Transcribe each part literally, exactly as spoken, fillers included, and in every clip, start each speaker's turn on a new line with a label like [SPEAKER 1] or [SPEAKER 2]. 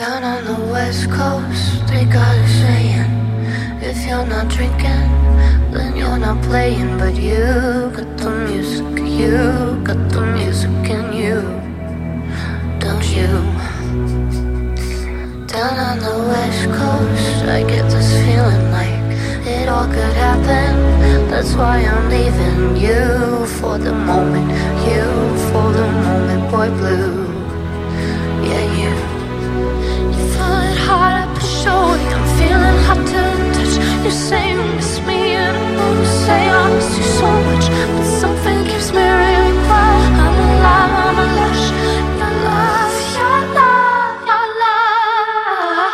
[SPEAKER 1] Down on the west coast, they got a saying, if you're not drinking, then you're not playing. But you got the music, you got the music in you, don't you? Down on the west coast, I get this feeling like it all could happen. That's why I'm leaving you for the moment, you for the moment, boy blue. Yeah, you. You feel it hard up to show it. I'm feeling hot to the touch. You say you miss me and I know you say I miss you so much, but something keeps me really quiet. I'm alive, I'm a lush. Your love, your love, your love.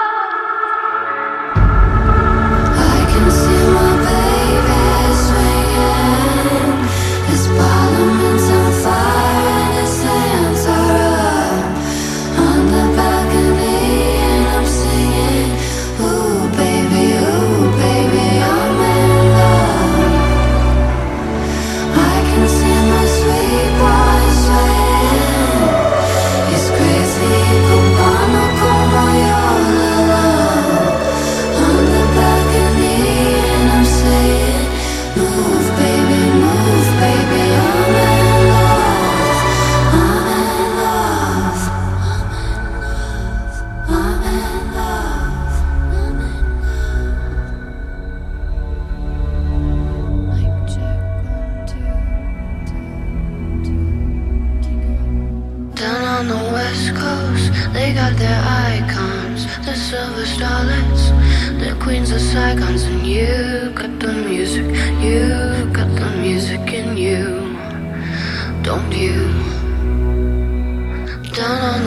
[SPEAKER 1] I can see my baby swinging. His parliament's on fire and his hands are up on the balcony, and I'm singing, ooh baby, ooh baby, I'm in love. I can see my sweet boy swaying. He's crazy, cubano como yo, la la. On the balcony, and I'm saying, move baby, move baby, I'm in love. I'm in love. I'm in love. I'm in love. Mic check, one, two, two, two, Down on the west coast, they got their icons, the silver starlets, the queens of Saigons, and you got the music, you got the music in you, don't you? Down on